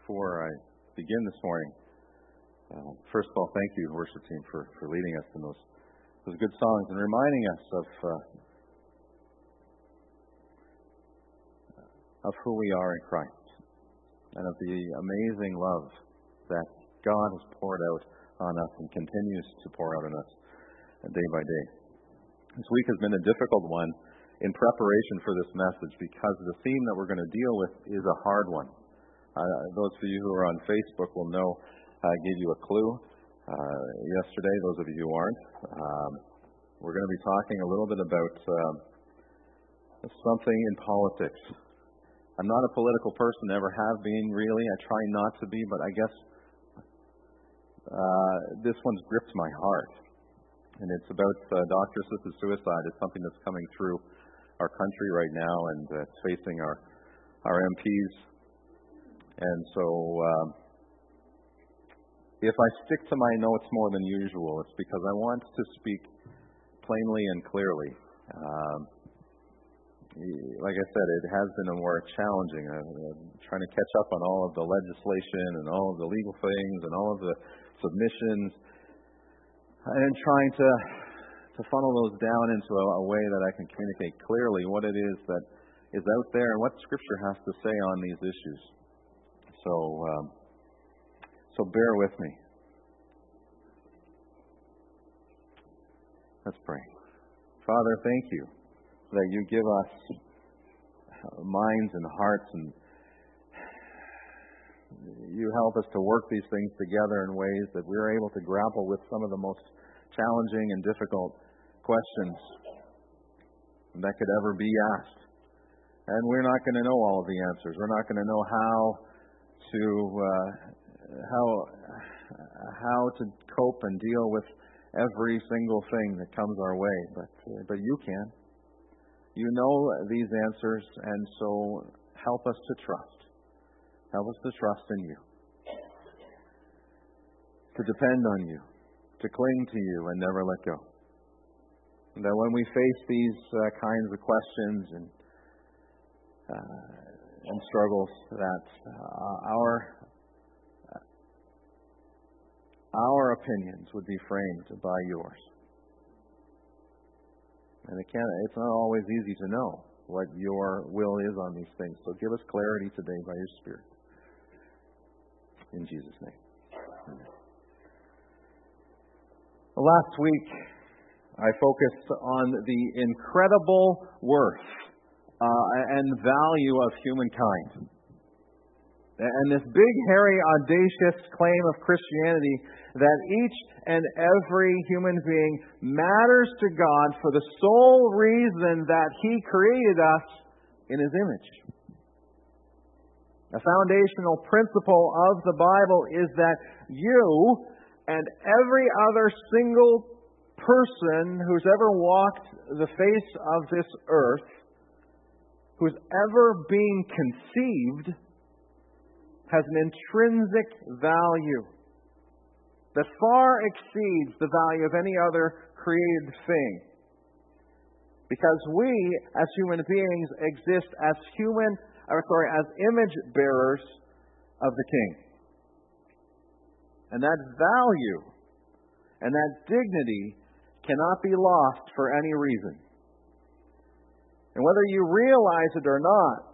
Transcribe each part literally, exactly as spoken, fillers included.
before I begin this morning, uh, first of all, thank you, worship team, for, for leading us in those those good songs and reminding us of uh, of who we are in Christ and of the amazing love that God has poured out on us and continues to pour out on us day by day. This week has been a difficult one in preparation for this message because the theme that we're going to deal with is a hard one. Uh, those of you who are on Facebook will know I uh, gave you a clue uh, yesterday, those of you who aren't. Um, we're going to be talking a little bit about um, something in politics. I'm not a political person, never have been really. I try not to be, but I guess uh, this one's gripped my heart. And it's about uh, doctor-assisted suicide. It's something that's coming through our country right now, and uh, it's facing our, our M Ps. And so, um, if I stick to my notes more than usual, it's because I want to speak plainly and clearly. Um, like I said, it has been a more challenging, uh, uh, trying to catch up on all of the legislation and all of the legal things and all of the submissions, and trying to to funnel those down into a, a way that I can communicate clearly what it is that is out there and what Scripture has to say on these issues. So, um, so bear with me. Let's pray. Father, thank you that you give us minds and hearts, and you help us to work these things together in ways that we're able to grapple with some of the most challenging and difficult questions that could ever be asked. And we're not going to know all of the answers. We're not going to know how to uh, how how to cope and deal with every single thing that comes our way. But uh, but you can. You know these answers, and so help us to trust. Help us to trust in you, to depend on you, to cling to you and never let go. And that when we face these uh, kinds of questions and uh, and struggles, that uh, our uh, our opinions would be framed by yours. And it can't, it's not always easy to know what your will is on these things. So give us clarity today by your Spirit. In Jesus' name. Amen. Last week, I focused on the incredible worth uh, and value of humankind. And this big, hairy, audacious claim of Christianity that each and every human being matters to God for the sole reason that He created us in His image. A foundational principle of the Bible is that you and every other single person who's ever walked the face of this earth, who's ever been conceived, has an intrinsic value that far exceeds the value of any other created thing. Because we, as human beings, exist as human, or sorry, as image bearers of the King. And that value and that dignity cannot be lost for any reason. And whether you realize it or not,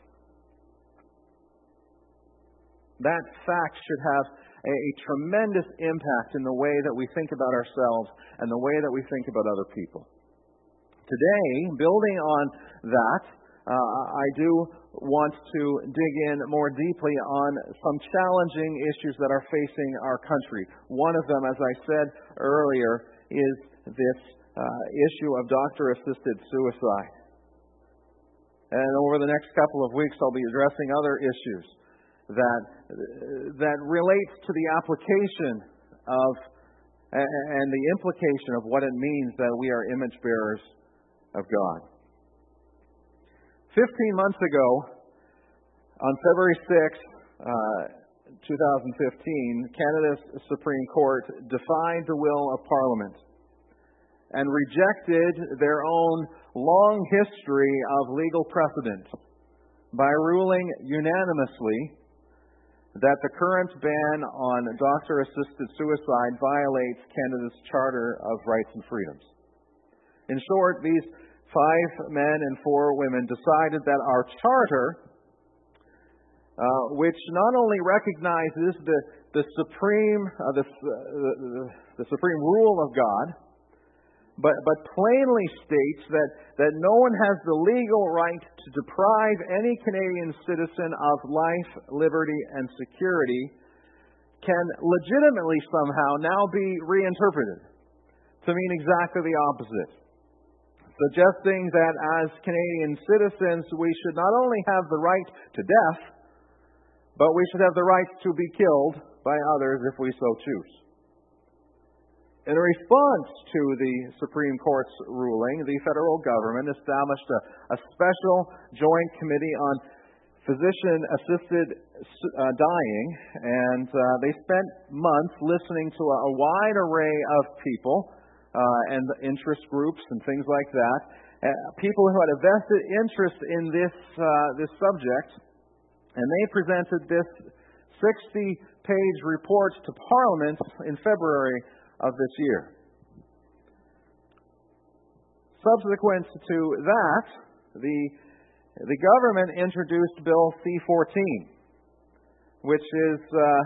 that fact should have a, a tremendous impact in the way that we think about ourselves and the way that we think about other people. Today, building on that, uh, I do want to dig in more deeply on some challenging issues that are facing our country. One of them, as I said earlier, is this uh, issue of doctor-assisted suicide. And over the next couple of weeks, I'll be addressing other issues that that relates to the application of and the implication of what it means that we are image bearers of God. Fifteen months ago, on February sixth, uh, two thousand fifteen, Canada's Supreme Court defied the will of Parliament and rejected their own long history of legal precedent by ruling unanimously that the current ban on doctor-assisted suicide violates Canada's Charter of Rights and Freedoms. In short, these five men and four women decided that our charter, uh, which not only recognizes the, the supreme uh, the, the, the supreme rule of God, but, but plainly states that, that no one has the legal right to deprive any Canadian citizen of life, liberty, and security, can legitimately somehow now be reinterpreted to mean exactly the opposite, suggesting that as Canadian citizens we should not only have the right to death, but we should have the right to be killed by others if we so choose. In response to the Supreme Court's ruling, the federal government established a, a special joint committee on physician-assisted uh, dying, and uh, they spent months listening to a, a wide array of people uh, and interest groups and things like that, uh, people who had a vested interest in this uh, this subject, and they presented this sixty-page report to Parliament in February of this year. Subsequent to that, the the government introduced Bill C fourteen, which is uh,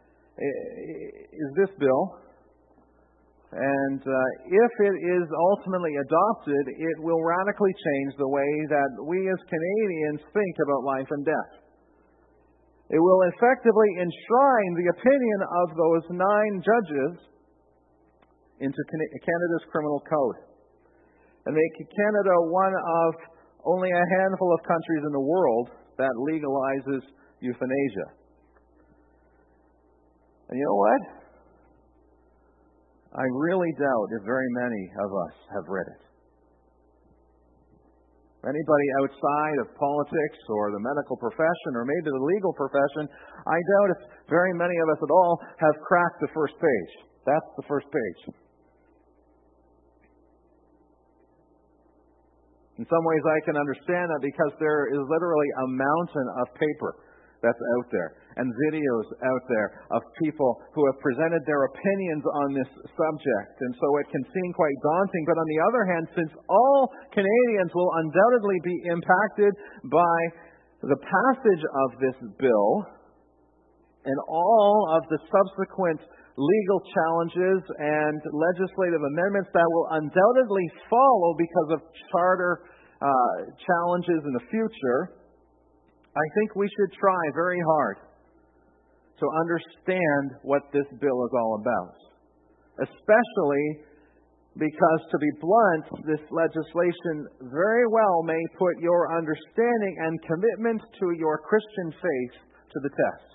is this bill, and uh, if it is ultimately adopted, it will radically change the way that we as Canadians think about life and death. It will effectively enshrine the opinion of those nine judges into Canada's criminal code and make Canada one of only a handful of countries in the world that legalizes euthanasia. And you know what? I really doubt if very many of us have read it. Anybody outside of politics or the medical profession or maybe the legal profession, I doubt if very many of us at all have cracked the first page. That's the first page. In some ways I can understand that because there is literally a mountain of paper that's out there and videos out there of people who have presented their opinions on this subject. And so it can seem quite daunting. But on the other hand, since all Canadians will undoubtedly be impacted by the passage of this bill and all of the subsequent legal challenges and legislative amendments that will undoubtedly follow because of charter uh, challenges in the future, I think we should try very hard to understand what this bill is all about. Especially because, to be blunt, this legislation very well may put your understanding and commitment to your Christian faith to the test.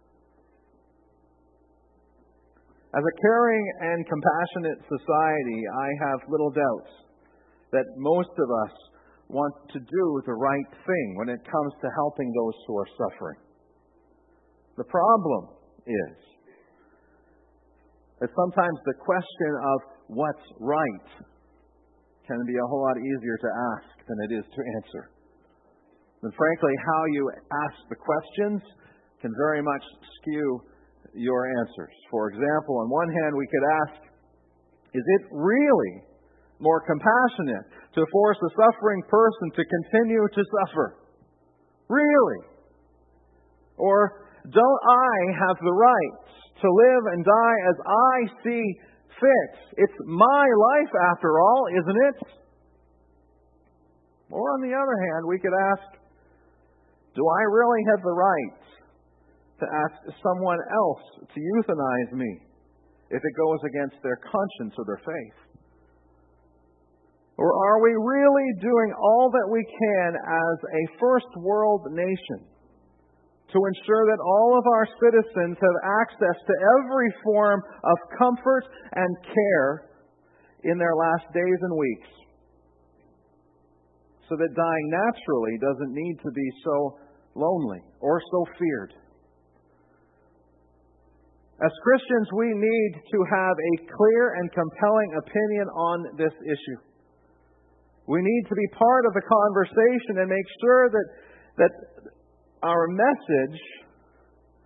As a caring and compassionate society, I have little doubts that most of us want to do the right thing when it comes to helping those who are suffering. The problem is that sometimes the question of what's right can be a whole lot easier to ask than it is to answer. And frankly, how you ask the questions can very much skew your answers. For example, on one hand, we could ask, is it really more compassionate to force a suffering person to continue to suffer? Really? Or don't I have the right to live and die as I see fit? It's my life after all, isn't it? Or on the other hand, we could ask, do I really have the right to ask someone else to euthanize me if it goes against their conscience or their faith? Or are we really doing all that we can as a first world nation to ensure that all of our citizens have access to every form of comfort and care in their last days and weeks, so that dying naturally doesn't need to be so lonely or so feared? As Christians, we need to have a clear and compelling opinion on this issue. We need to be part of the conversation and make sure that, that our message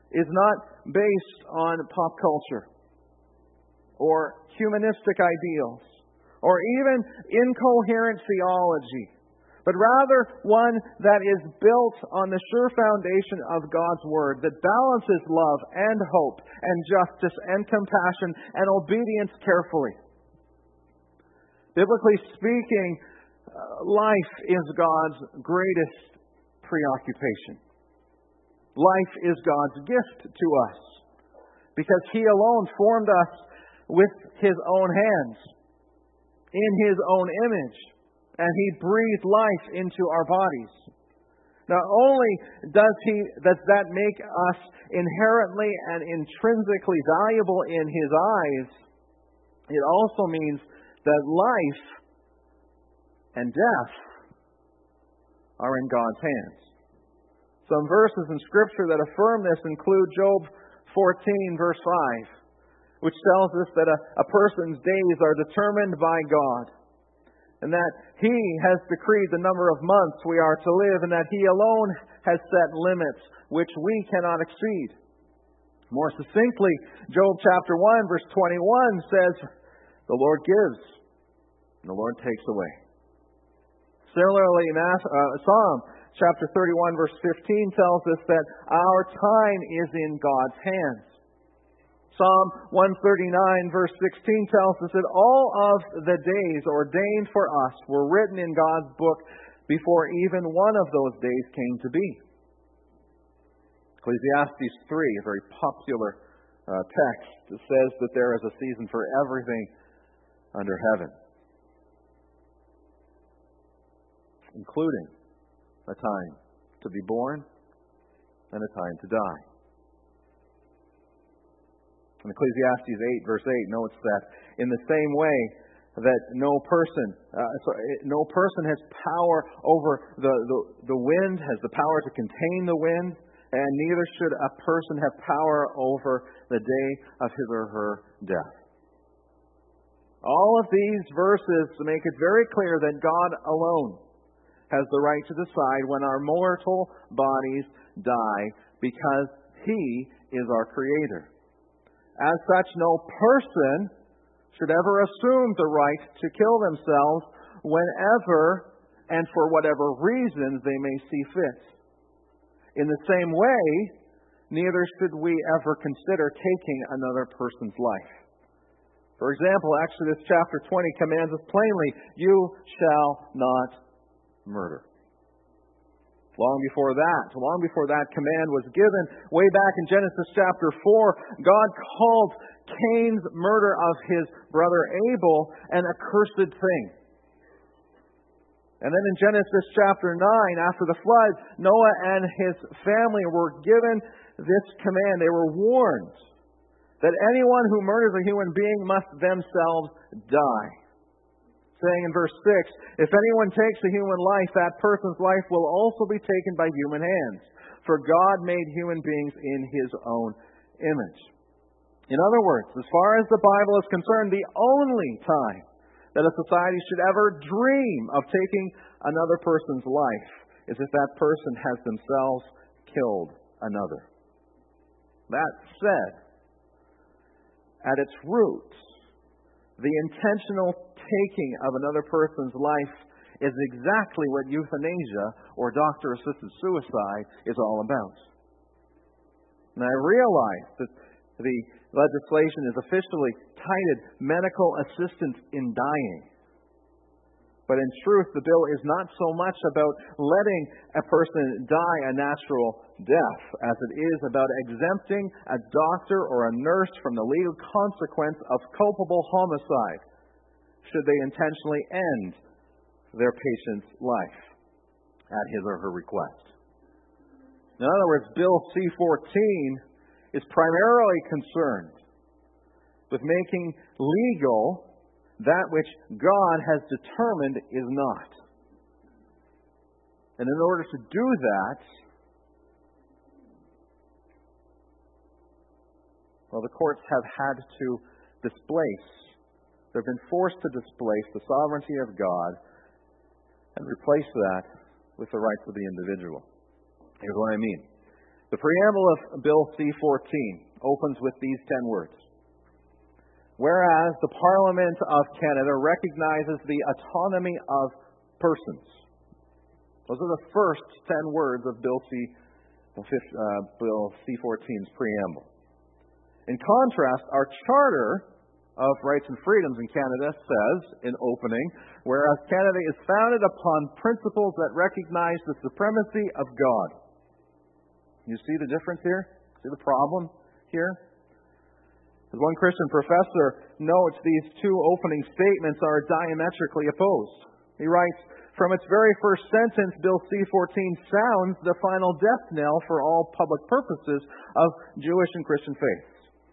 is not based on pop culture or humanistic ideals or even incoherent theology, but rather one that is built on the sure foundation of God's Word that balances love and hope and justice and compassion and obedience carefully. Biblically speaking, uh, life is God's greatest preoccupation. Life is God's gift to us because He alone formed us with His own hands, in His own image, and He breathed life into our bodies. Not only does He does that make us inherently and intrinsically valuable in His eyes, it also means that life and death are in God's hands. Some verses in Scripture that affirm this include Job fourteen, verse five, which tells us that a, a person's days are determined by God, and that He has decreed the number of months we are to live, and that He alone has set limits which we cannot exceed. More succinctly, Job chapter one, verse twenty-one says, "The Lord gives, and the Lord takes away." Similarly, Psalm chapter thirty-one, verse fifteen tells us that our time is in God's hands. Psalm one thirty-nine, verse sixteen tells us that all of the days ordained for us were written in God's book before even one of those days came to be. Ecclesiastes three, a very popular uh, text, says that there is a season for everything under heaven, including a time to be born and a time to die. And Ecclesiastes eight, verse eight notes that in the same way that no person, uh, sorry, no person has power over the, the, the wind, has the power to contain the wind, and neither should a person have power over the day of his or her death. All of these verses make it very clear that God alone has the right to decide when our mortal bodies die because He is our Creator. As such, no person should ever assume the right to kill themselves whenever and for whatever reasons they may see fit. In the same way, neither should we ever consider taking another person's life. For example, Exodus chapter twenty commands us plainly, "You shall not murder." Long before that, long before that command was given, way back in Genesis chapter four, God called Cain's murder of his brother Abel an accursed thing. And then in Genesis chapter nine, after the flood, Noah and his family were given this command. They were warned that anyone who murders a human being must themselves die. Saying in verse six, "If anyone takes a human life, that person's life will also be taken by human hands. For God made human beings in His own image." In other words, as far as the Bible is concerned, the only time that a society should ever dream of taking another person's life is if that person has themselves killed another. That said, at its roots, the intentional taking of another person's life is exactly what euthanasia or doctor-assisted suicide is all about. And I realize that the legislation is officially titled Medical Assistance in Dying. But in truth, the bill is not so much about letting a person die a natural death as it is about exempting a doctor or a nurse from the legal consequence of culpable homicide should they intentionally end their patient's life at his or her request. In other words, Bill C fourteen is primarily concerned with making legal that which God has determined is not. And in order to do that, well, the courts have had to displace, they've been forced to displace the sovereignty of God and replace that with the rights of the individual. Here's what I mean. The preamble of Bill C fourteen opens with these ten words. Whereas the Parliament of Canada recognizes the autonomy of persons. Those are the first ten words of Bill C, uh, Bill C fourteen's preamble. In contrast, our Charter of Rights and Freedoms in Canada says, in opening, whereas Canada is founded upon principles that recognize the supremacy of God. You see the difference here? See the problem here? As one Christian professor notes, these two opening statements are diametrically opposed. He writes, from its very first sentence, Bill C fourteen sounds the final death knell for all public purposes of Jewish and Christian faiths.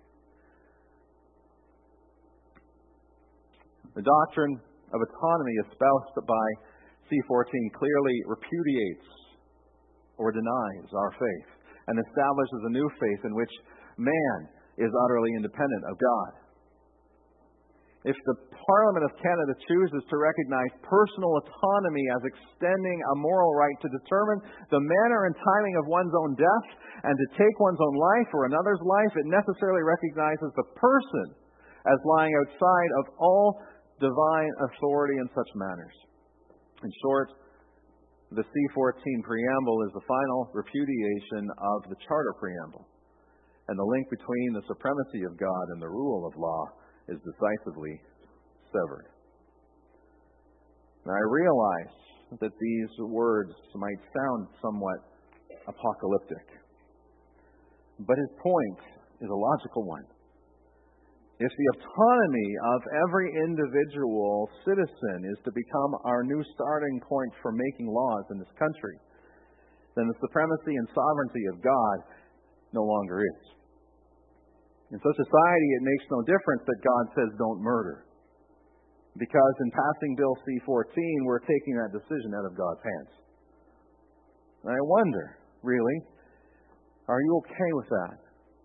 The doctrine of autonomy espoused by C fourteen clearly repudiates or denies our faith and establishes a new faith in which man is utterly independent of God. If the Parliament of Canada chooses to recognize personal autonomy as extending a moral right to determine the manner and timing of one's own death and to take one's own life or another's life, it necessarily recognizes the person as lying outside of all divine authority in such matters. In short, the C fourteen preamble is the final repudiation of the Charter preamble, and the link between the supremacy of God and the rule of law is decisively severed. Now, I realize that these words might sound somewhat apocalyptic, but his point is a logical one. If the autonomy of every individual citizen is to become our new starting point for making laws in this country, then the supremacy and sovereignty of God no longer is. In such a society, it makes no difference that God says don't murder. Because in passing Bill C fourteen, we're taking that decision out of God's hands. And I wonder, really, are you okay with that?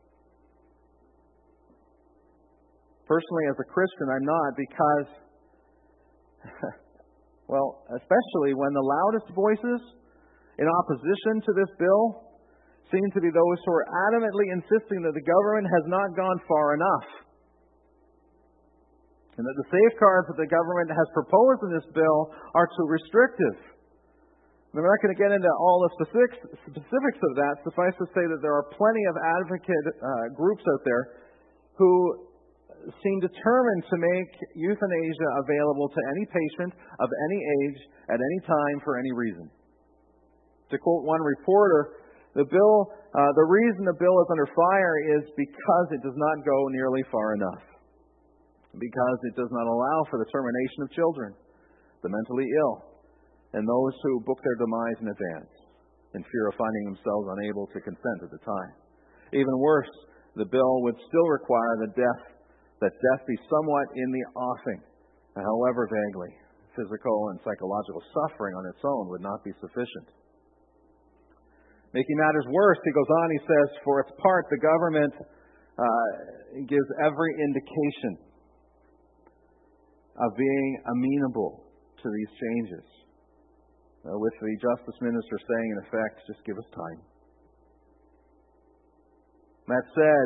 Personally, as a Christian, I'm not, because, well, especially when the loudest voices in opposition to this bill seem to be those who are adamantly insisting that the government has not gone far enough, and that the safeguards that the government has proposed in this bill are too restrictive. I'm not going to get into all the specifics, specifics of that. Suffice to say that there are plenty of advocate uh, groups out there who seem determined to make euthanasia available to any patient of any age at any time for any reason. To quote one reporter, the bill, uh, the reason the bill is under fire is because it does not go nearly far enough. Because it does not allow for the termination of children, the mentally ill, and those who book their demise in advance in fear of finding themselves unable to consent at the time. Even worse, the bill would still require the death, that death be somewhat in the offing, and however vaguely. Physical and psychological suffering on its own would not be sufficient. Making matters worse, he goes on, he says, for its part, the government uh, gives every indication of being amenable to these changes, uh, with the Justice Minister saying, in effect, just give us time. That said,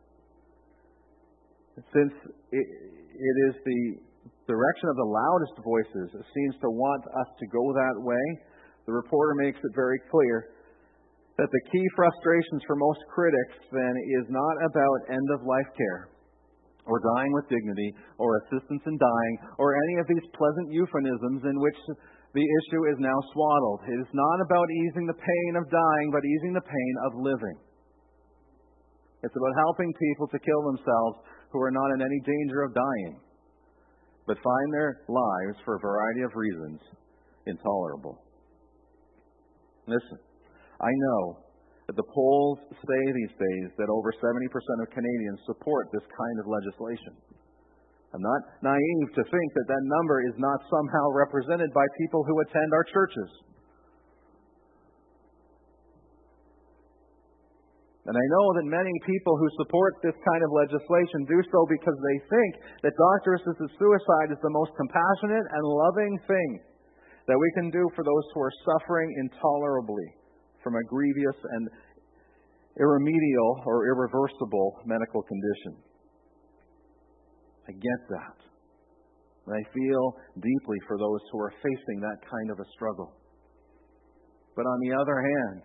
since it, it is the direction of the loudest voices that seems to want us to go that way, the reporter makes it very clear that the key frustrations for most critics then is not about end-of-life care, or dying with dignity, or assistance in dying, or any of these pleasant euphemisms in which the issue is now swaddled. It is not about easing the pain of dying, but easing the pain of living. It's about helping people to kill themselves who are not in any danger of dying, but find their lives, for a variety of reasons, intolerable. Listen, I know that the polls say these days that over seventy percent of Canadians support this kind of legislation. I'm not naive to think that that number is not somehow represented by people who attend our churches. And I know that many people who support this kind of legislation do so because they think that doctor-assisted suicide is the most compassionate and loving thing that we can do for those who are suffering intolerably from a grievous and irremediable or irreversible medical condition. I get that. And I feel deeply for those who are facing that kind of a struggle. But on the other hand,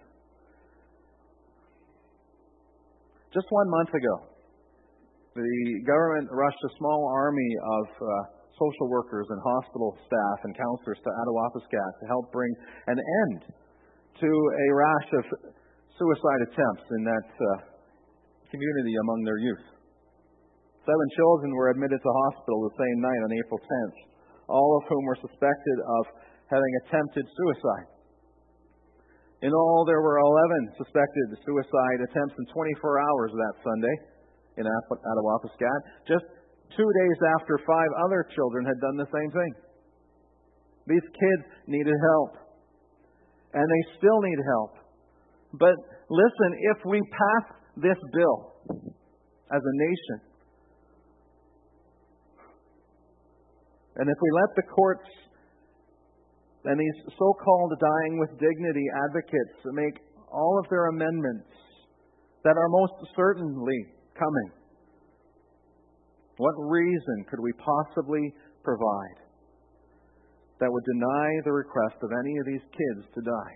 just one month ago, the government rushed a small army of uh, social workers and hospital staff and counselors to Attawapiskat to help bring an end to a rash of suicide attempts in that uh, community among their youth. Seven children were admitted to hospital the same night on April tenth, all of whom were suspected of having attempted suicide. In all, there were eleven suspected suicide attempts in twenty-four hours that Sunday in Attawapiskat, just two days after five other children had done the same thing. These kids needed help, and they still need help. But listen, if we pass this bill as a nation, and if we let the courts and these so-called dying with dignity advocates make all of their amendments that are most certainly coming, what reason could we possibly provide that would deny the request of any of these kids to die?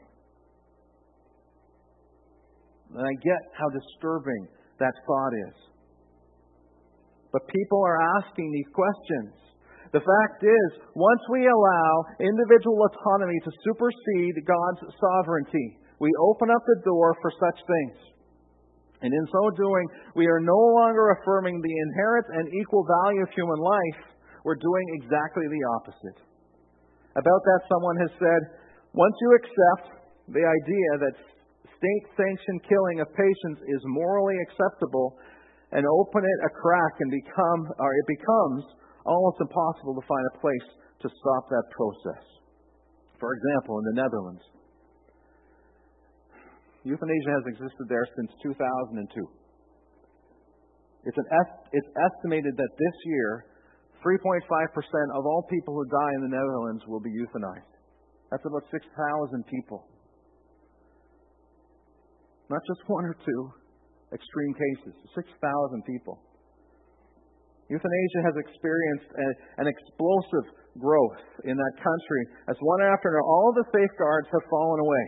And I get how disturbing that thought is. But people are asking these questions. The fact is, once we allow individual autonomy to supersede God's sovereignty, we open up the door for such things. And in so doing, we are no longer affirming the inherent and equal value of human life. We're doing exactly the opposite. About that, someone has said, once you accept the idea that state-sanctioned killing of patients is morally acceptable and open it a crack and become, or it becomes almost impossible to find a place to stop that process. For example, in the Netherlands, euthanasia has existed there since two thousand two. It's, an est- it's estimated that this year, three point five percent of all people who die in the Netherlands will be euthanized. That's about six thousand people. Not just one or two extreme cases, six thousand people. Euthanasia has experienced a, an explosive growth in that country as one after another, all the safeguards have fallen away.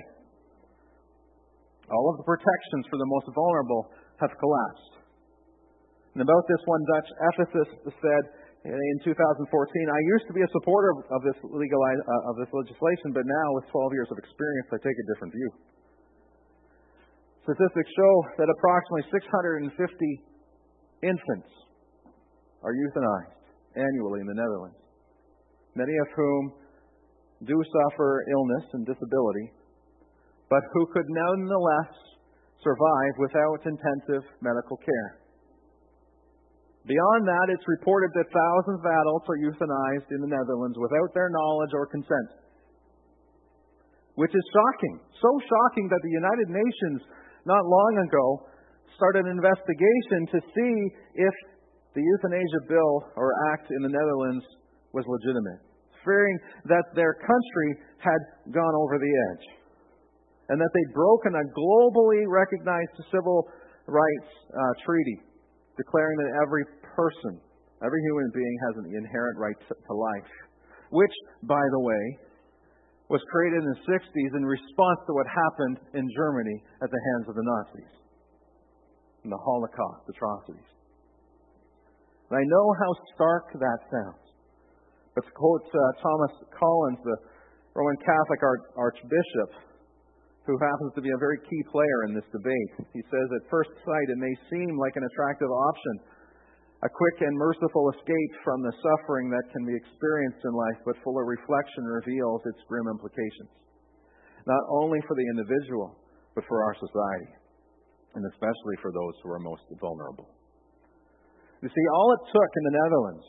All of the protections for the most vulnerable have collapsed. And about this, one Dutch ethicist said in two thousand fourteen, I used to be a supporter of this, legal, uh, of this legislation, but now with twelve years of experience, I take a different view. Statistics show that approximately six hundred fifty infants are euthanized annually in the Netherlands, many of whom do suffer illness and disability, but who could nonetheless survive without intensive medical care. Beyond that, it's reported that thousands of adults are euthanized in the Netherlands without their knowledge or consent, which is shocking. So shocking that the United Nations, not long ago, started an investigation to see if the euthanasia bill or act in the Netherlands was legitimate, fearing that their country had gone over the edge and that they'd broken a globally recognized civil rights uh, treaty declaring that every person, every human being has an inherent right to, to life, which, by the way, was created in the sixties in response to what happened in Germany at the hands of the Nazis and the Holocaust atrocities. And I know how stark that sounds. But to quote uh, Thomas Collins, the Roman Catholic arch- Archbishop, who happens to be a very key player in this debate, he says, at first sight it may seem like an attractive option, a quick and merciful escape from the suffering that can be experienced in life, but fuller reflection reveals its grim implications, not only for the individual, but for our society, and especially for those who are most vulnerable. You see, all it took in the Netherlands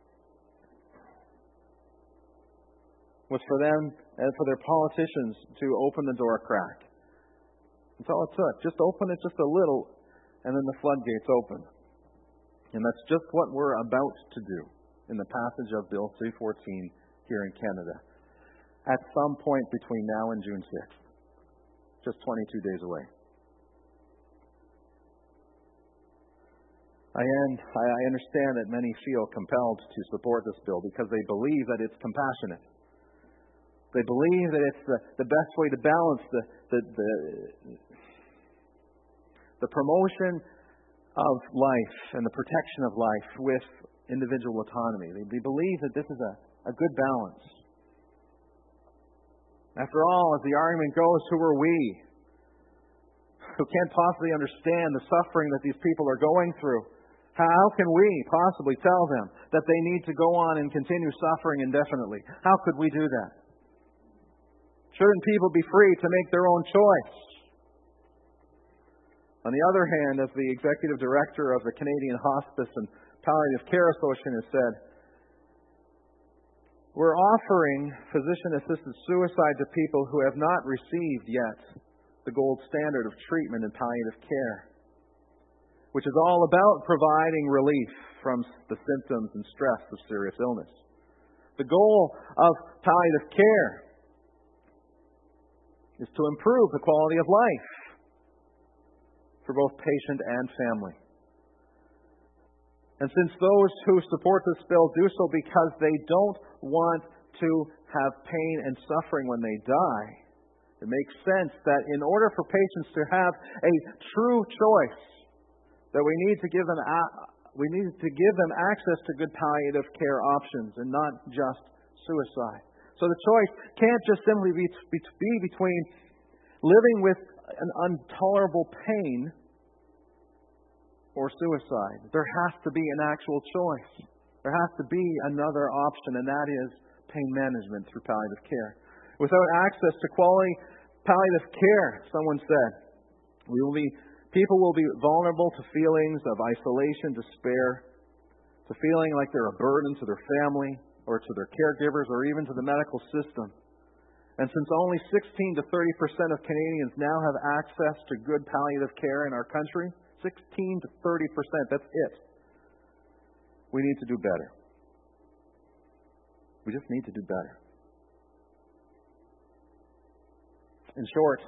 was for them and for their politicians to open the door a crack. That's all it took. Just open it just a little, and then the floodgates open. And that's just what we're about to do in the passage of Bill three fourteen here in Canada at some point between now and June sixth. Just twenty-two days away. I, and I understand that many feel compelled to support this bill because they believe that it's compassionate. They believe that it's the, the best way to balance the, the, the, the promotion of life and the protection of life with individual autonomy. They, they believe that this is a, a good balance. After all, as the argument goes, who are we who can't possibly understand the suffering that these people are going through? How can we possibly tell them that they need to go on and continue suffering indefinitely? How could we do that? Shouldn't people be free to make their own choice? On the other hand, as the executive director of the Canadian Hospice and Palliative Care Association has said, we're offering physician-assisted suicide to people who have not received yet the gold standard of treatment in palliative care, which is all about providing relief from the symptoms and stress of serious illness. The goal of palliative care is to improve the quality of life for both patient and family. And since those who support this bill do so because they don't want to have pain and suffering when they die, it makes sense that in order for patients to have a true choice, that we need to give them we need to give them access to good palliative care options and not just suicide. So the choice can't just simply be, be between living with an intolerable pain or suicide. There has to be an actual choice. There has to be another option, and that is pain management through palliative care. Without access to quality palliative care, someone said, we will be people will be vulnerable to feelings of isolation, despair, to feeling like they're a burden to their family or to their caregivers or even to the medical system. And since only sixteen to thirty percent of Canadians now have access to good palliative care in our country, sixteen to thirty percent, that's it. We need to do better. We just need to do better. In short,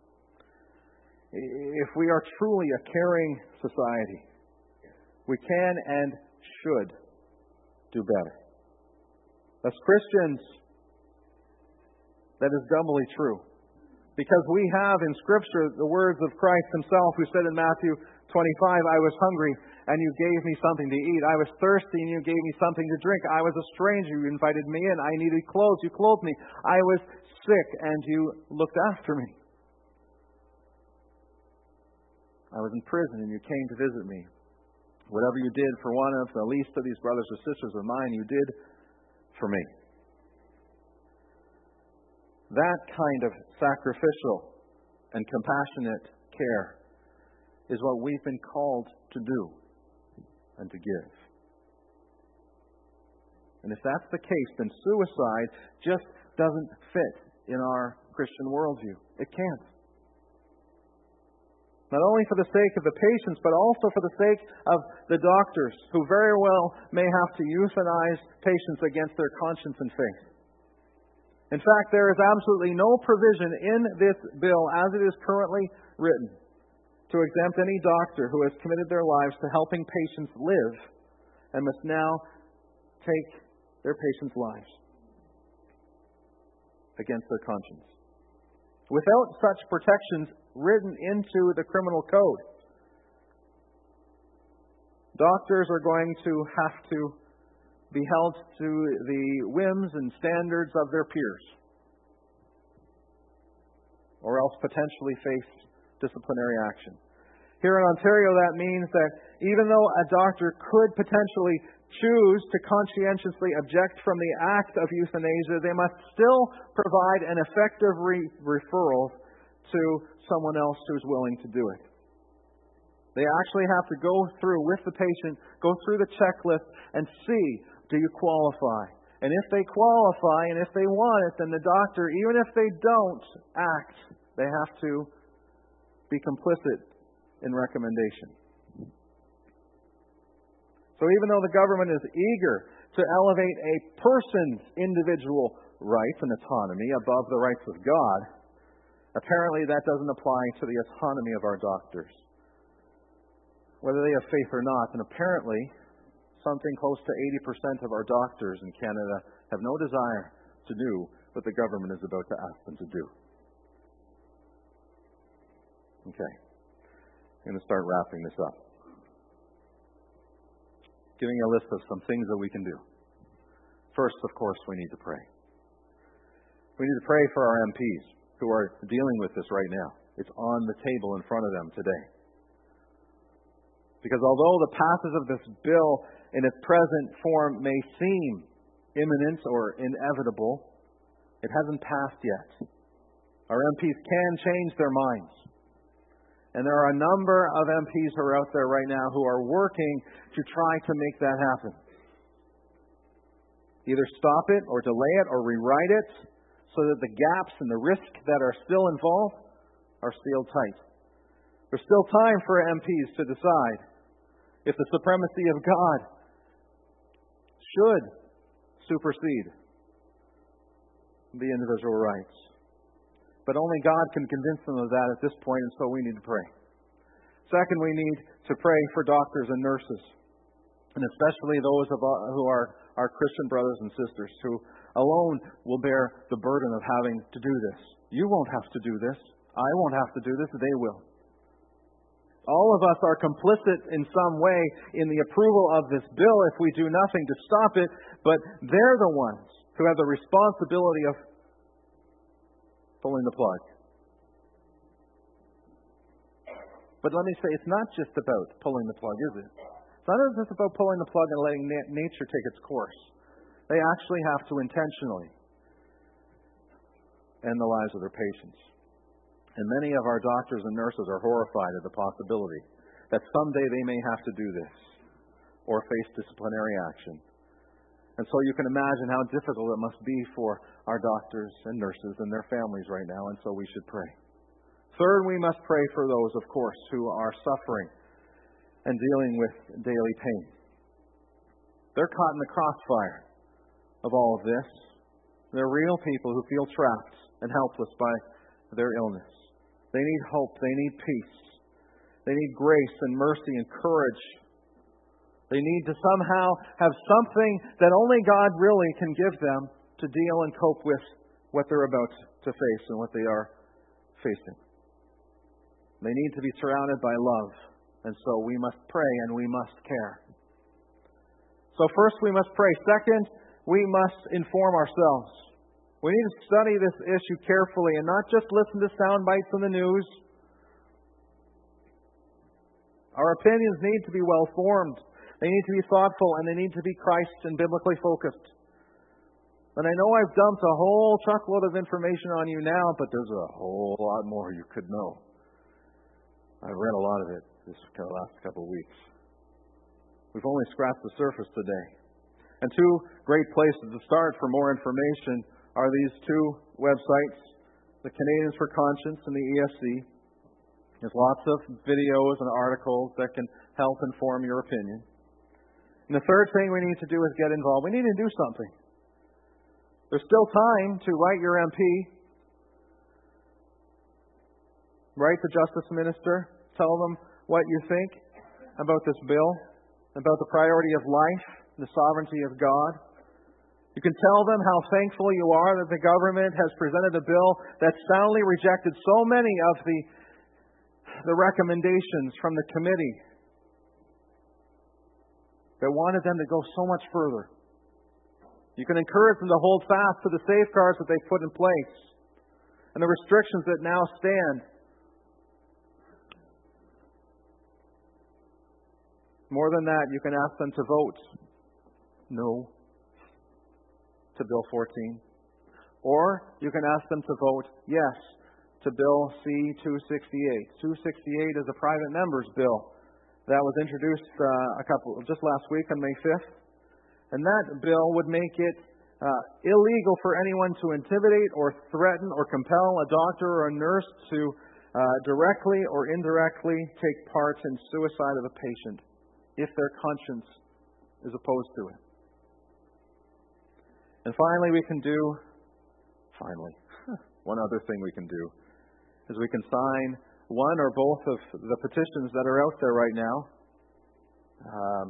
if we are truly a caring society, we can and should do better. As Christians, that is doubly true. Because we have in Scripture the words of Christ Himself, who said in Matthew twenty-five, I was hungry and you gave me something to eat. I was thirsty and you gave me something to drink. I was a stranger, you invited me in. I needed clothes, you clothed me. I was sick and you looked after me. I was in prison and you came to visit me. Whatever you did for one of the least of these brothers or sisters of mine, you did for me. That kind of sacrificial and compassionate care is what we've been called to do and to give. And if that's the case, then suicide just doesn't fit in our Christian worldview. It can't. Not only for the sake of the patients, but also for the sake of the doctors, who very well may have to euthanize patients against their conscience and faith. In fact, there is absolutely no provision in this bill, as it is currently written, to exempt any doctor who has committed their lives to helping patients live and must now take their patients' lives against their conscience. Without such protections written into the criminal code, doctors are going to have to be held to the whims and standards of their peers, or else potentially face disciplinary action. Here in Ontario, that means that even though a doctor could potentially choose to conscientiously object from the act of euthanasia, they must still provide an effective re- referral to someone else who's willing to do it. They actually have to go through with the patient, go through the checklist and see, do you qualify? And if they qualify and if they want it, then the doctor, even if they don't act, they have to be complicit in recommendation. So even though the government is eager to elevate a person's individual rights and autonomy above the rights of God, apparently that doesn't apply to the autonomy of our doctors. whether they have faith or not. And apparently, something close to eighty percent of our doctors in Canada have no desire to do what the government is about to ask them to do. Okay. I'm going to start wrapping this up. Giving a list of some things that we can do. First, of course, we need to pray. We need to pray for our M Ps who are dealing with this right now. It's on the table in front of them today. Because although the passage of this bill in its present form may seem imminent or inevitable, it hasn't passed yet. Our M Ps can change their minds. And there are a number of M Ps who are out there right now who are working to try to make that happen. Either stop it or delay it or rewrite it so that the gaps and the risk that are still involved are sealed tight. There's still time for M Ps to decide if the supremacy of God should supersede the individual rights. But only God can convince them of that at this point, and so we need to pray. Second, we need to pray for doctors and nurses, and especially those of our, who are our Christian brothers and sisters, who alone will bear the burden of having to do this. You won't have to do this. I won't have to do this. They will. All of us are complicit in some way in the approval of this bill if we do nothing to stop it, but they're the ones who have the responsibility of pulling the plug. But let me say, it's not just about pulling the plug, is it? It's not just about pulling the plug and letting na- nature take its course. They actually have to intentionally end the lives of their patients. And many of our doctors and nurses are horrified at the possibility that someday they may have to do this or face disciplinary action. And so you can imagine how difficult it must be for our doctors and nurses and their families right now, and so we should pray. Third, we must pray for those, of course, who are suffering and dealing with daily pain. They're caught in the crossfire of all of this. They're real people who feel trapped and helpless by their illness. They need hope. They need peace. They need grace and mercy and courage. They need to somehow have something that only God really can give them to deal and cope with what they're about to face and what they are facing. They need to be surrounded by love, and so we must pray and we must care. So first we must pray. Second, we must inform ourselves. We need to study this issue carefully and not just listen to sound bites in the news. Our opinions need to be well formed. They need to be thoughtful, and they need to be Christ and biblically focused. And I know I've dumped a whole truckload of information on you now, but there's a whole lot more you could know. I've read a lot of it this last couple of weeks. We've only scratched the surface today. And two great places to start for more information are these two websites, the Canadians for Conscience and the E S C. There's lots of videos and articles that can help inform your opinion. And the third thing we need to do is get involved. We need to do something. There's still time to write your M P. Write the Justice Minister. Tell them what you think about this bill, about the priority of life, the sovereignty of God. You can tell them how thankful you are that the government has presented a bill that soundly rejected so many of the, the recommendations from the committee that wanted them to go so much further. You can encourage them to hold fast to the safeguards that they've put in place and the restrictions that now stand. More than that, you can ask them to vote no to Bill fourteen. Or you can ask them to vote yes to Bill C two sixty-eight. two sixty-eight is a private member's bill that was introduced uh, a couple just last week on May fifth. And that bill would make it uh, illegal for anyone to intimidate or threaten or compel a doctor or a nurse to uh, directly or indirectly take part in suicide of a patient if their conscience is opposed to it. And finally, we can do, finally, one other thing we can do is we can sign one or both of the petitions that are out there right now Um,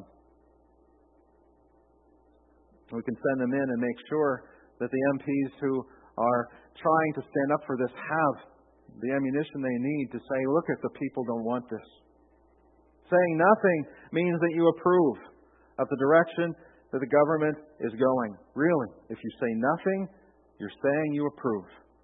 we can send them in and make sure that the M Ps who are trying to stand up for this have the ammunition they need to say, look, if the people don't want this. Saying nothing means that you approve of the direction that the government is going. Really, if you say nothing, you're saying you approve.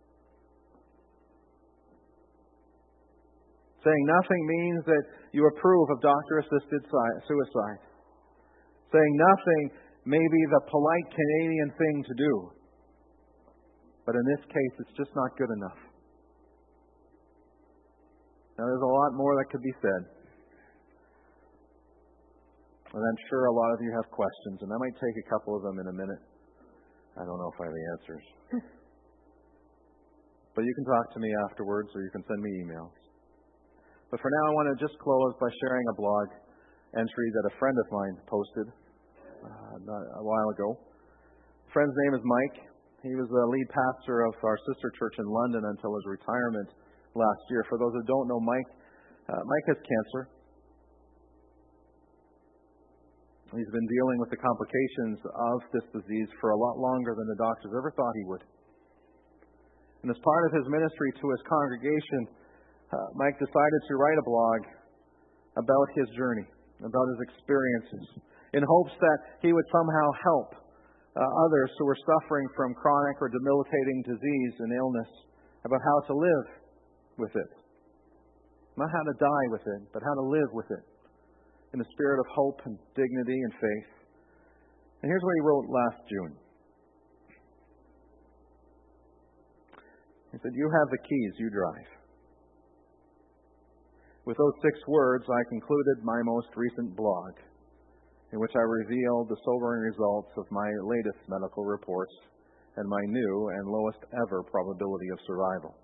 Saying nothing means that you approve of doctor-assisted suicide. Saying nothing may be the polite Canadian thing to do. But in this case, it's just not good enough. Now, there's a lot more that could be said. And I'm sure a lot of you have questions, and I might take a couple of them in a minute. I don't know if I have the answers. But you can talk to me afterwards, or you can send me emails. But for now, I want to just close by sharing a blog entry that a friend of mine posted uh, not a while ago. A friend's name is Mike. He was the lead pastor of our sister church in London until his retirement last year. For those who don't know Mike, uh, Mike has cancer. He's been dealing with the complications of this disease for a lot longer than the doctors ever thought he would. And as part of his ministry to his congregation, uh, Mike decided to write a blog about his journey, about his experiences, in hopes that he would somehow help uh, others who were suffering from chronic or debilitating disease and illness about how to live with it. Not how to die with it, but how to live with it in a spirit of hope and dignity and faith. And here's what he wrote last June. He said, "You have the keys, you drive." With those six words, I concluded my most recent blog, in which I revealed the sobering results of my latest medical reports and my new and lowest ever probability of survival.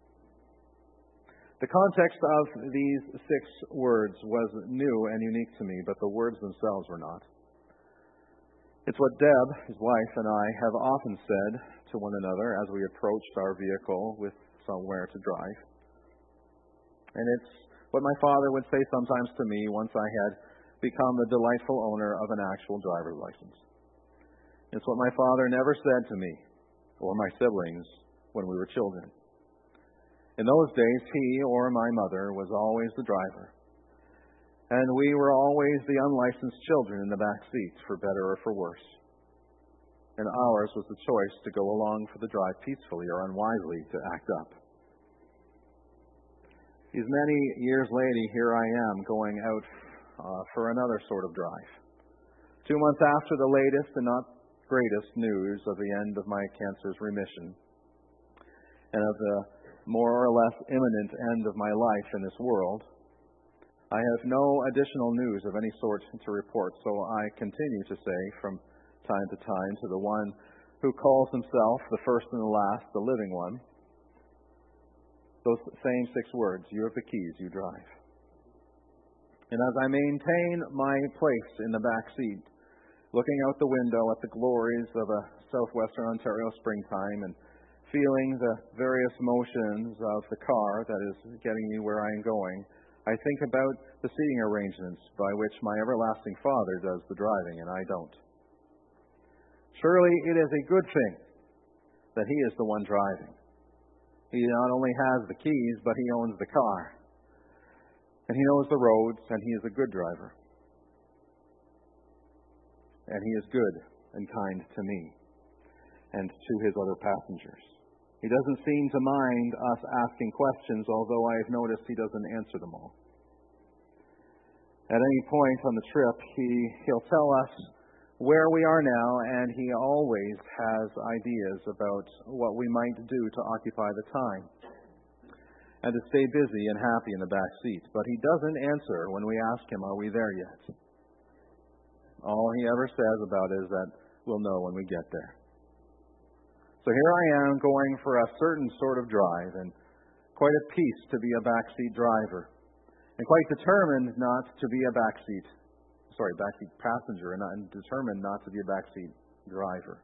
The context of these six words was new and unique to me, but the words themselves were not. It's what Deb, his wife, and I have often said to one another as we approached our vehicle with somewhere to drive. And it's what my father would say sometimes to me once I had become the delightful owner of an actual driver's license. It's what my father never said to me or my siblings when we were children. In those days, he or my mother was always the driver. And we were always the unlicensed children in the back seat, for better or for worse. And ours was the choice to go along for the drive peacefully or unwisely to act up. These many years later, here I am going out uh, for another sort of drive. Two months after the latest and not greatest news of the end of my cancer's remission and of the more or less imminent end of my life in this world, I have no additional news of any sort to report, so I continue to say from time to time to the one who calls himself the first and the last, the living one, those same six words: you have the keys, you drive. And as I maintain my place in the back seat, looking out the window at the glories of a southwestern Ontario springtime and feeling the various motions of the car that is getting me where I am going, I think about the seating arrangements by which my everlasting Father does the driving and I don't. Surely it is a good thing that He is the one driving. He not only has the keys, but He owns the car. And He knows the roads, and He is a good driver. And He is good and kind to me and to His other passengers. He doesn't seem to mind us asking questions, although I have noticed He doesn't answer them all. At any point on the trip, he, He'll tell us where we are now, and He always has ideas about what we might do to occupy the time and to stay busy and happy in the back seat. But He doesn't answer when we ask Him, are we there yet? All He ever says about it is that we'll know when we get there. So here I am going for a certain sort of drive, and quite at peace to be a backseat driver, and quite determined not to be a backseat, sorry, backseat passenger, and, not, and determined not to be a backseat driver.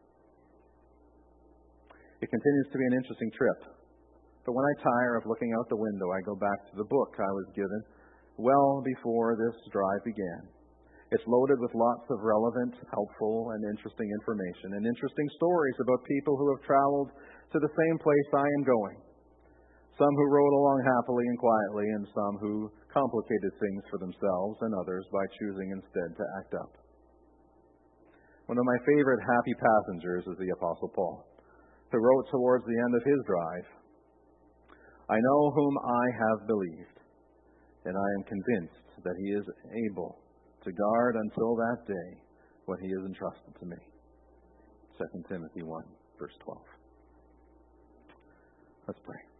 It continues to be an interesting trip, but when I tire of looking out the window, I go back to the book I was given well before this drive began. It's loaded with lots of relevant, helpful, and interesting information, and interesting stories about people who have traveled to the same place I am going. Some who rode along happily and quietly, and some who complicated things for themselves and others by choosing instead to act up. One of my favorite happy passengers is the Apostle Paul, who wrote towards the end of his drive, "I know whom I have believed, and I am convinced that he is able to guard until that day what he has entrusted to me." Second Timothy one, verse twelve. Let's pray.